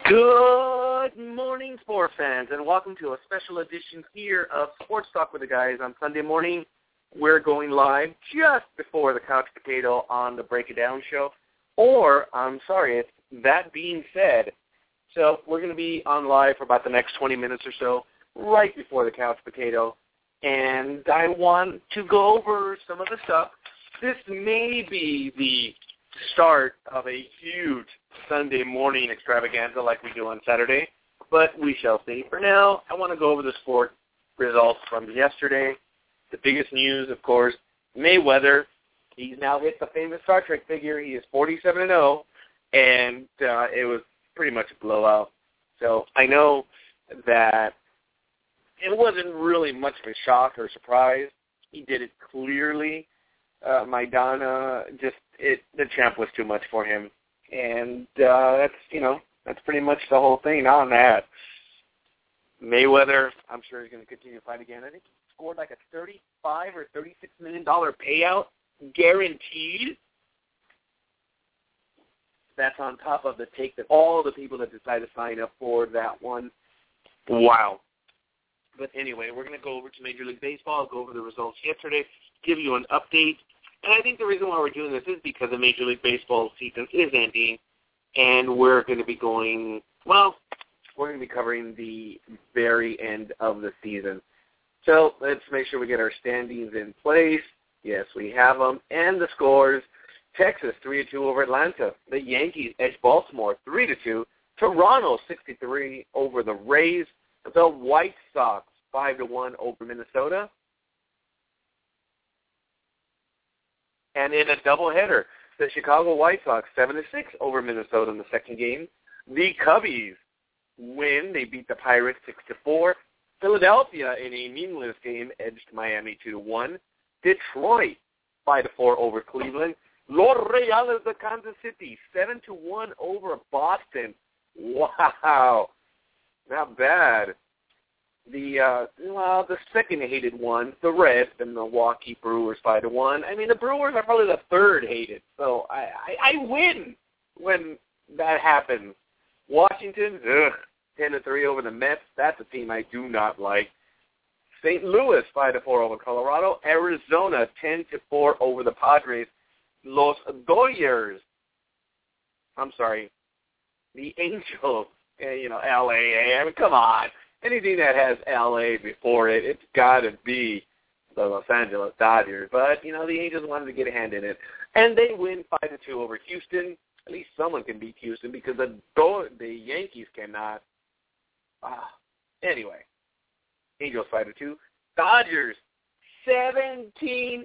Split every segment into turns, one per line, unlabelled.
Good morning, sports fans, and welcome to a special edition here of Sports Talk with the Guys on Sunday morning. We're going live just before the Couch Potato on the Break It Down show, or, it's that being said. So we're going to be on live for about the next 20 minutes or so, right before the Couch Potato, and I want to go over some of the stuff. This may be the start of a huge Sunday morning extravaganza like we do on Saturday, but we shall see. For now, I want to go over the sport results from yesterday. The biggest news, of course, Mayweather. He's now hit the famous Star Trek figure. He is 47-0, and it was pretty much a blowout. So I know that it wasn't really much of a shock or surprise. He did it clearly. Maidana, the champ was too much for him. And that's pretty much the whole thing on that. Mayweather, I'm sure he's going to continue to fight again. I think he scored like a $35 or $36 million payout guaranteed. That's on top of the take that all the people that decide to sign up for that one. Wow. But anyway, we're going to go over to Major League Baseball, go over the results yesterday, give you an update. And I think the reason why we're doing this is because the Major League Baseball season is ending, and we're going to be covering the very end of the season. So let's make sure we get our standings in place. Yes, we have them. And the scores: Texas 3-2 over Atlanta. The Yankees edge Baltimore 3-2. Toronto 63 over the Rays. The White Sox 5-1 over Minnesota. And in a doubleheader, the Chicago White Sox 7-6 over Minnesota in the second game. The Cubbies win. They beat the Pirates 6-4. Philadelphia, in a meaningless game, edged Miami 2-1. Detroit 5-4 over Cleveland. Los Reales de Kansas City 7-1 over Boston. Wow, not bad. The second hated one, the Reds, the Milwaukee Brewers 5-1. I mean, the Brewers are probably the third hated, so I win when that happens. Washington, 10-3 over the Mets. That's a team I do not like. St. Louis 5-4 over Colorado. Arizona 10-4 over the Padres. Los Dodgers. The Angels. L.A. I mean, come on. Anything that has L.A. before it, it's got to be the Los Angeles Dodgers. But, the Angels wanted to get a hand in it. And they win 5-2 over Houston. At least someone can beat Houston because the Yankees cannot. Anyway, Angels 5-2. Dodgers 17-0.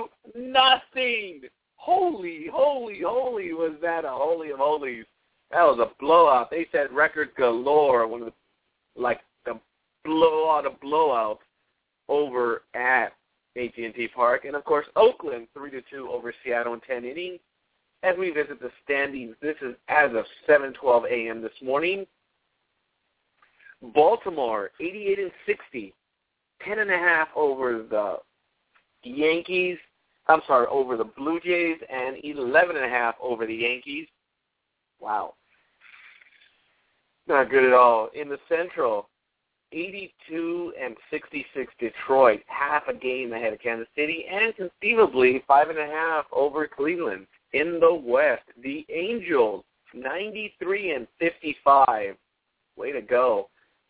Holy, was that a holy of holies. That was a blowout. They set record galore. One of the blowout of blowouts over at AT&T Park. And, of course, Oakland 3-2 over Seattle in 10 innings. As we visit the standings, this is as of 7:12 a.m. this morning. Baltimore 88-60, 10.5 over the Yankees. Over the Blue Jays, and 11.5 over the Yankees. Wow. Not good at all. In the Central, 82-66 Detroit, half a game ahead of Kansas City, and conceivably 5.5 over Cleveland. In the West, the Angels, 93-55. Way to go.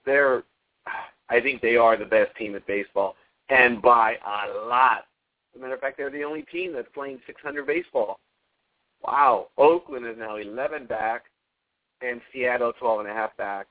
I think they are the best team in baseball, and by a lot. As a matter of fact, they're the only team that's playing .600 baseball. Wow. Oakland is now 11 back, and Seattle 12.5 back.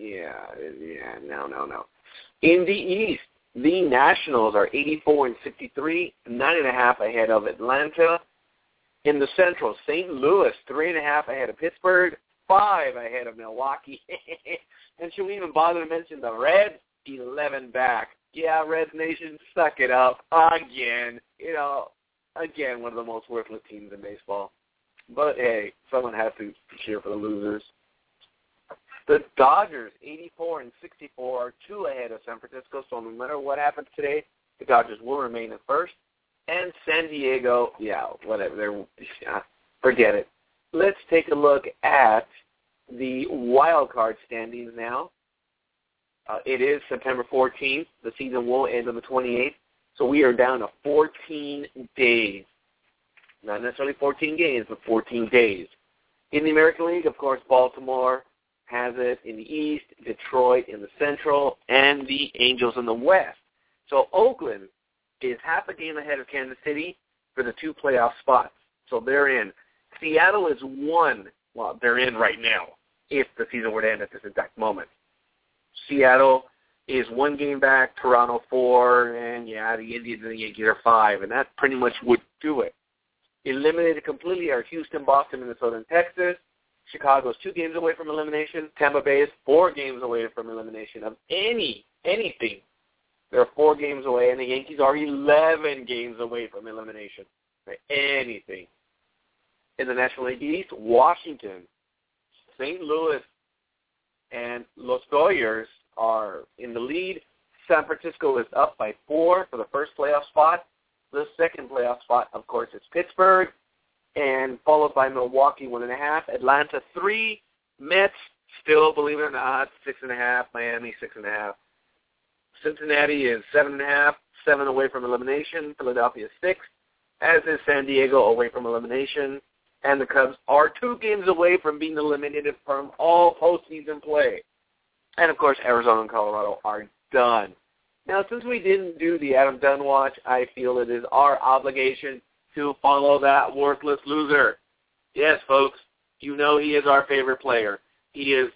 No. In the East, the Nationals are 84-63, 9.5 ahead of Atlanta. In the Central, St. Louis 3.5 ahead of Pittsburgh, 5 ahead of Milwaukee. And should we even bother to mention the Reds? 11 back. Yeah, Reds Nation, suck it up again. Again, one of the most worthless teams in baseball. But, hey, someone has to cheer for the losers. The Dodgers, 84-64, are 2 ahead of San Francisco. So no matter what happens today, the Dodgers will remain in first. And San Diego, whatever. Forget it. Let's take a look at the wild card standings now. It is September 14th. The season will end on the 28th. So we are down to 14 days. Not necessarily 14 games, but 14 days. In the American League, of course, Baltimore has it in the East, Detroit in the Central, and the Angels in the West. So Oakland is half a game ahead of Kansas City for the 2 playoff spots. So they're in. Seattle is 1. Well, they're in right now, if the season were to end at this exact moment. Seattle is 1 game back, Toronto 4, and, the Indians and the Yankees are 5, and that pretty much would do it. Eliminated completely are Houston, Boston, Minnesota, and Texas. Chicago is 2 games away from elimination. Tampa Bay is 4 games away from elimination of anything. They're 4 games away, and the Yankees are 11 games away from elimination. Anything. In the National League East, Washington, St. Louis, and Los Dodgers are in the lead. San Francisco is up by 4 for the first playoff spot. The second playoff spot, of course, is Pittsburgh, and followed by Milwaukee, 1.5. Atlanta, 3. Mets, still, believe it or not, 6.5. Miami, 6.5. Cincinnati is 7.5, 7 away from elimination. Philadelphia is 6, as is San Diego away from elimination. And the Cubs are 2 games away from being eliminated from all postseason play. And, of course, Arizona and Colorado are done. Now, since we didn't do the Adam Dunn watch, I feel it is our obligation to follow that worthless loser. Yes, folks, you know he is our favorite player. He is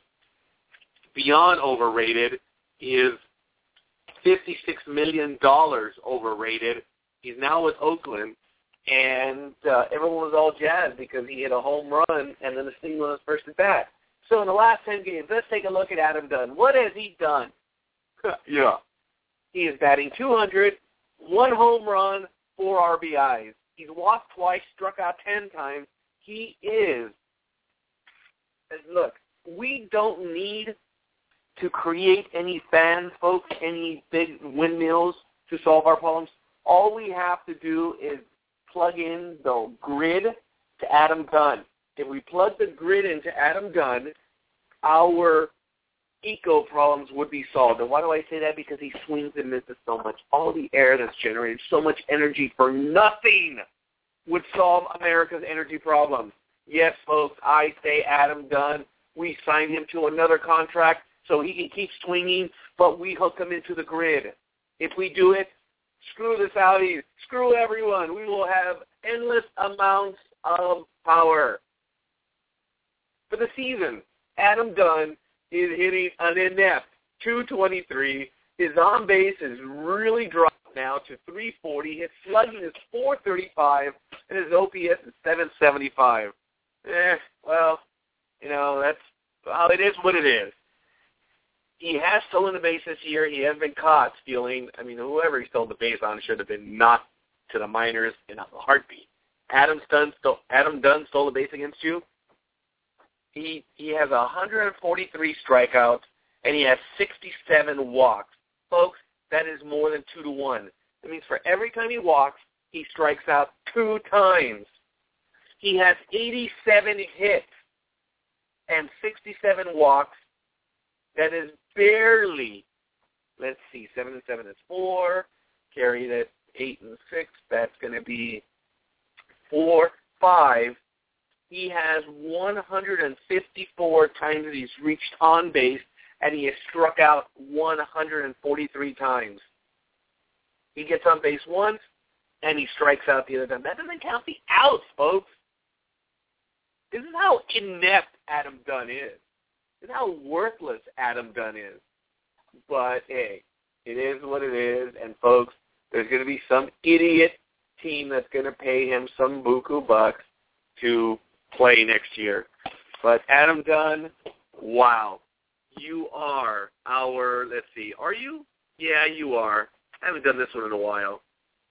beyond overrated. He is $56 million overrated. He's now with Oakland, and everyone was all jazzed because he hit a home run and then a single on his first at bat. So in the last 10 games, let's take a look at Adam Dunn. What has he done? Yeah. He is batting .200, 1 home run, 4 RBIs. He's walked twice, struck out 10 times. He is, look, we don't need to create any fans, folks, any big windmills to solve our problems. All we have to do is plug in the grid to Adam Dunn. If we plug the grid into Adam Dunn, our eco problems would be solved. And why do I say that? Because he swings and misses so much. All the air that's generated, so much energy for nothing, would solve America's energy problems. Yes, folks, I say Adam Dunn. We signed him to another contract so he can keep swinging, but we hook him into the grid. If we do it, screw the Saudis, screw everyone. We will have endless amounts of power. For the season, Adam Dunn is hitting an inept .223. His on base is really dropped now to .340. His slugging is .435, and his OPS is .775. Well, it is what it is. He has stolen the base this year. He has been caught stealing. Whoever he stole the base on should have been knocked to the minors in a heartbeat. Adam Dunn stole the base against you. He has 143 strikeouts, and he has 67 walks. Folks, that is more than 2-to-1. That means for every time he walks, he strikes out 2 times. He has 87 hits and 67 walks. That is barely, 7 and 7 is 4. Carry that 8 and 6. That's going to be 4, 5. He has 154 times that he's reached on base, and he has struck out 143 times. He gets on base once, and he strikes out the other time. That doesn't count the outs, folks. This is how inept Adam Dunn is. This is how worthless Adam Dunn is. But, hey, it is what it is, and, folks, there's going to be some idiot team that's going to pay him some buku bucks to play next year. But Adam Dunn, wow. You are our, are you? Yeah, you are. I haven't done this one in a while.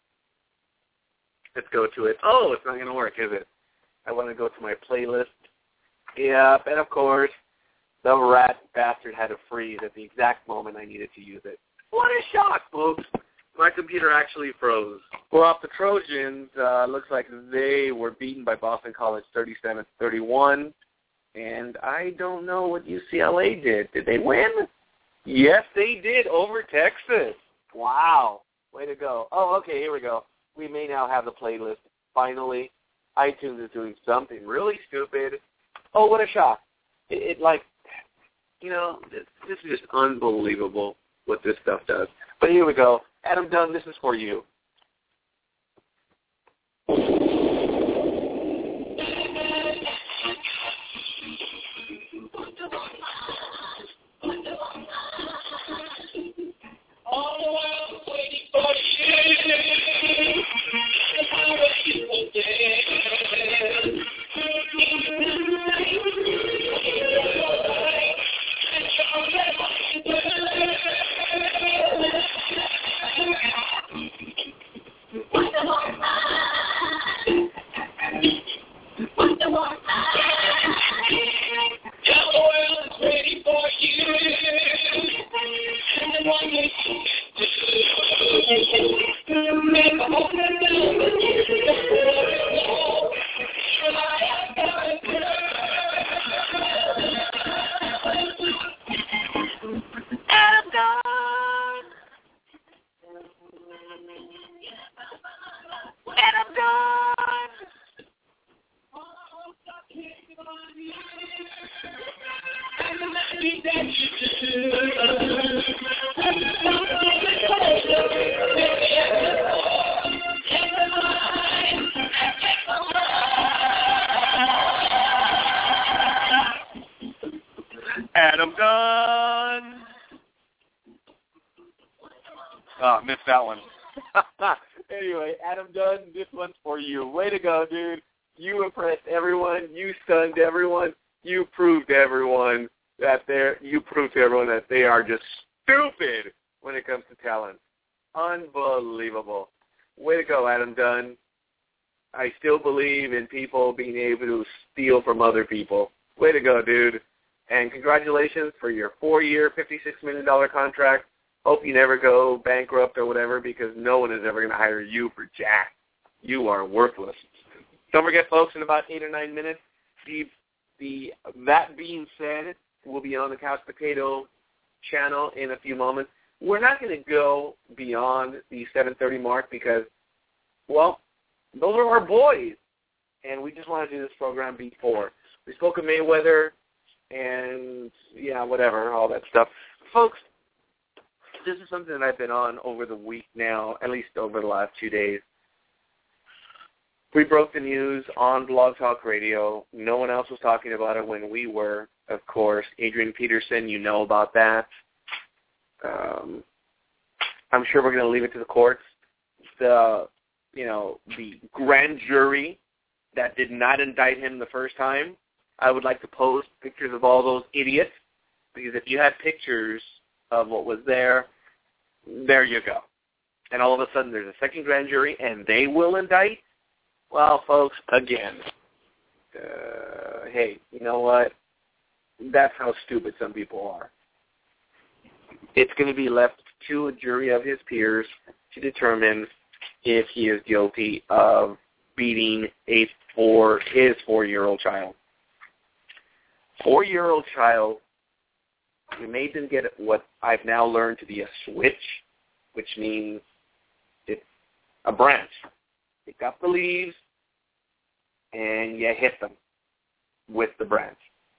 Let's go to it. Oh, it's not going to work, is it? I want to go to my playlist. Yep, and of course, the rat bastard had to freeze at the exact moment I needed to use it. What a shock, folks. My computer actually froze. Well, off the Trojans, looks like they were beaten by Boston College 37-31. And I don't know what UCLA did. Did they win? Yes, they did over Texas. Wow. Way to go. Oh, okay, here we go. We may now have the playlist. Finally, iTunes is doing something really stupid. Oh, what a shock. It this is just unbelievable what this stuff does. But here we go. Adam Dunn, this is for you. Adam Dunn. Oh, missed that one. Anyway, Adam Dunn, this one's for you. Way to go, dude. You impressed everyone. You stunned everyone. You proved to everyone that they are just stupid when it comes to talent. Unbelievable. Way to go, Adam Dunn. I still believe in people being able to steal from other people. Way to go, dude. And congratulations for your 4-year, $56 million contract. Hope you never go bankrupt or whatever, because no one is ever going to hire you for jack. You are worthless. Don't forget, folks, in about 8 or 9 minutes, that being said, we'll be on the Couch Potato channel in a few moments. We're not going to go beyond the 7:30 mark because, well, those are our boys, and we just want to do this program before. We spoke of Mayweather and, yeah, whatever, all that stuff. Folks, this is something that I've been on over the week now, at least over the last 2 days. We broke the news on Blog Talk Radio. No one else was talking about it when we were, of course. Adrian Peterson, you know about that. I'm sure we're going to leave it to the courts. The grand jury that did not indict him the first time, I would like to post pictures of all those idiots, because if you had pictures of what was there you go. And all of a sudden there's a second grand jury and they will indict? Well, folks, again, hey, you know what? That's how stupid some people are. It's going to be left to a jury of his peers to determine if he is guilty of beating his 4-year-old child. 4-year-old child, we made them get what I've now learned to be a switch, which means it's a branch. Pick up the leaves, and you hit them with the branch.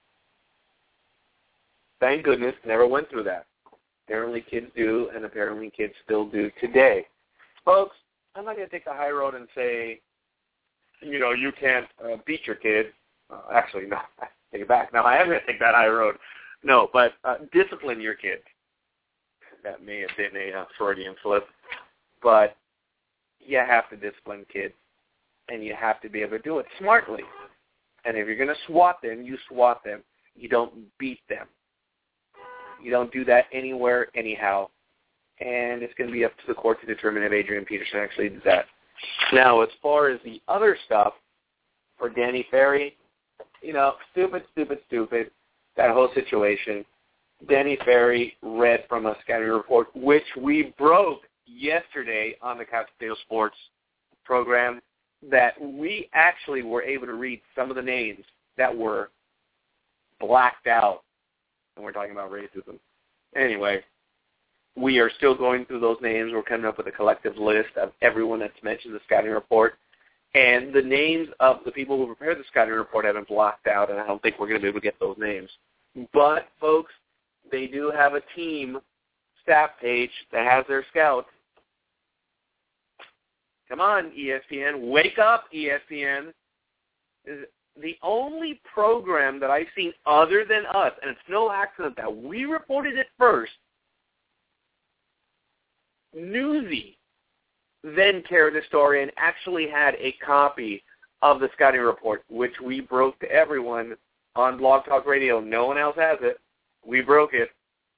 Thank goodness, never went through that. Apparently kids do, and apparently kids still do today. Folks, I'm not going to take the high road and say, you can't beat your kid. Actually, no, I take it back. No, I am going to take that high road. No, but discipline your kid. That may have been a Freudian slip. But you have to discipline kids, and you have to be able to do it smartly. And if you're going to swat them, you swat them. You don't beat them. You don't do that anywhere, anyhow. And it's going to be up to the court to determine if Adrian Peterson actually did that. Now, as far as the other stuff for Danny Ferry, stupid, that whole situation. Danny Ferry read from a scouting report, which we broke yesterday on the Couch Potato Sports program, that we actually were able to read some of the names that were blacked out. And we're talking about racism. Anyway, we are still going through those names. We're coming up with a collective list of everyone that's mentioned in the scouting report. And the names of the people who prepared the scouting report have been blocked out, and I don't think we're going to be able to get those names. But, folks, they do have a team staff page that has their scouts. Come on, ESPN. Wake up, ESPN. The only program that I've seen other than us, and it's no accident that we reported it first, Newsy then carried the story and actually had a copy of the scouting report, which we broke to everyone on Blog Talk Radio. No one else has it. We broke it.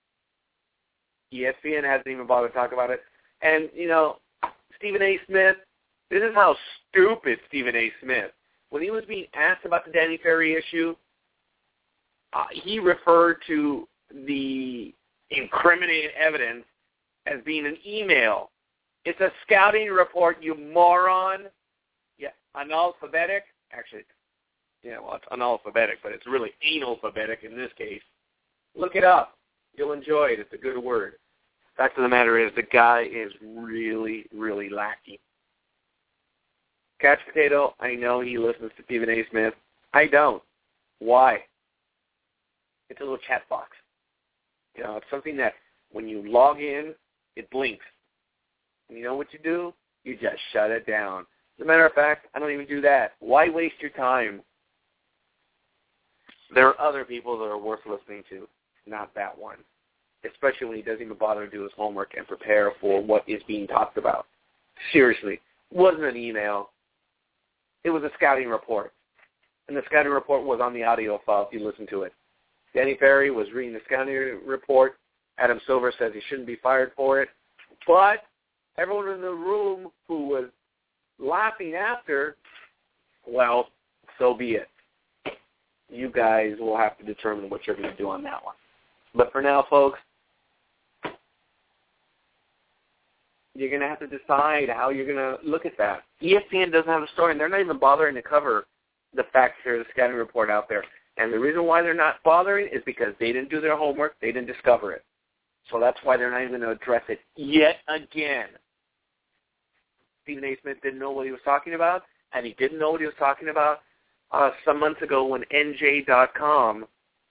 ESPN hasn't even bothered to talk about it. And, you know, Stephen A. Smith, this is how stupid Stephen A. Smith, when he was being asked about the Danny Ferry issue, he referred to the incriminating evidence as being an email. It's a scouting report, you moron. Yeah, analphabetic. Actually, yeah, well, it's analphabetic, but it's really analphabetic in this case. Look it up. You'll enjoy it. It's a good word. Fact of the matter is, the guy is really, really lacking. Couch Potato, I know he listens to Stephen A. Smith. I don't. Why? It's a little chat box. You know, it's something that when you log in, it blinks. And you know what you do? You just shut it down. As a matter of fact, I don't even do that. Why waste your time? There are other people that are worth listening to, not that one. Especially when he doesn't even bother to do his homework and prepare for what is being talked about. Seriously, it wasn't an email. It was a scouting report. And the scouting report was on the audio file if you listen to it. Danny Ferry was reading the scouting report. Adam Silver says he shouldn't be fired for it. But everyone in the room who was laughing after, well, so be it. You guys will have to determine what you're going to do on that one. But for now, folks, you're going to have to decide how you're going to look at that. ESPN doesn't have a story, and they're not even bothering to cover the facts here, the scouting report out there. And the reason why they're not bothering is because they didn't do their homework, they didn't discover it. So that's why they're not even going to address it yet again. Stephen A. Smith didn't know what he was talking about, and he didn't know what he was talking about some months ago when NJ.com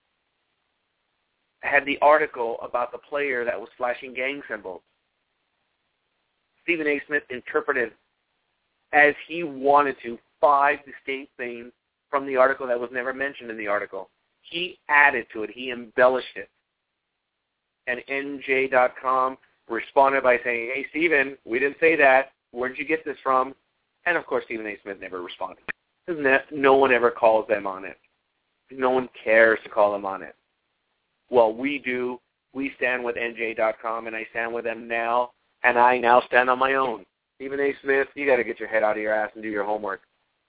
had the article about the player that was flashing gang symbols. Stephen A. Smith interpreted as he wanted to 5 distinct things from the article that was never mentioned in the article. He added to it. He embellished it. And NJ.com responded by saying, hey, Stephen, we didn't say that. Where did you get this from? And, of course, Stephen A. Smith never responded. No one ever calls them on it. No one cares to call them on it. Well, we do. We stand with NJ.com, and I stand with them now, and I now stand on my own. Stephen A. Smith, you got to get your head out of your ass and do your homework.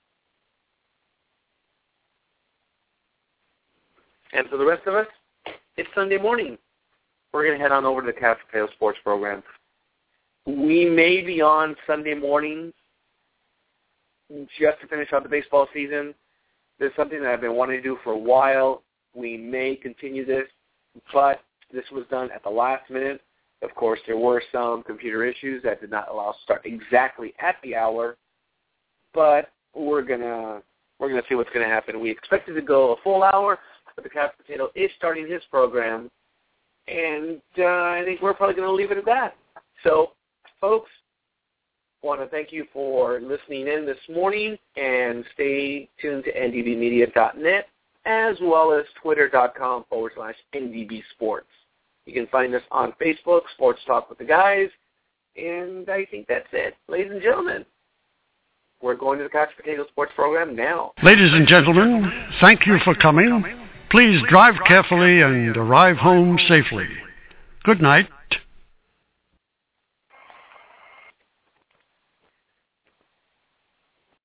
And for the rest of us, it's Sunday morning. We're going to head on over to the Couch Potato Sports program. We may be on Sunday mornings just to finish out the baseball season. This is something that I've been wanting to do for a while. We may continue this, but this was done at the last minute. Of course, there were some computer issues that did not allow us to start exactly at the hour, but we're gonna see what's going to happen. We expected to go a full hour, but the Couch Potato is starting his program, and I think we're probably going to leave it at that. So, folks, I want to thank you for listening in this morning, and stay tuned to ndbmedia.net as well as twitter.com/ndbsports. You can find us on Facebook, Sports Talk with the Guys, and I think that's it. Ladies and gentlemen, we're going to the Couch Potato Sports program now.
Ladies and gentlemen, thank you for coming. Please drive carefully and arrive home safely. Good night.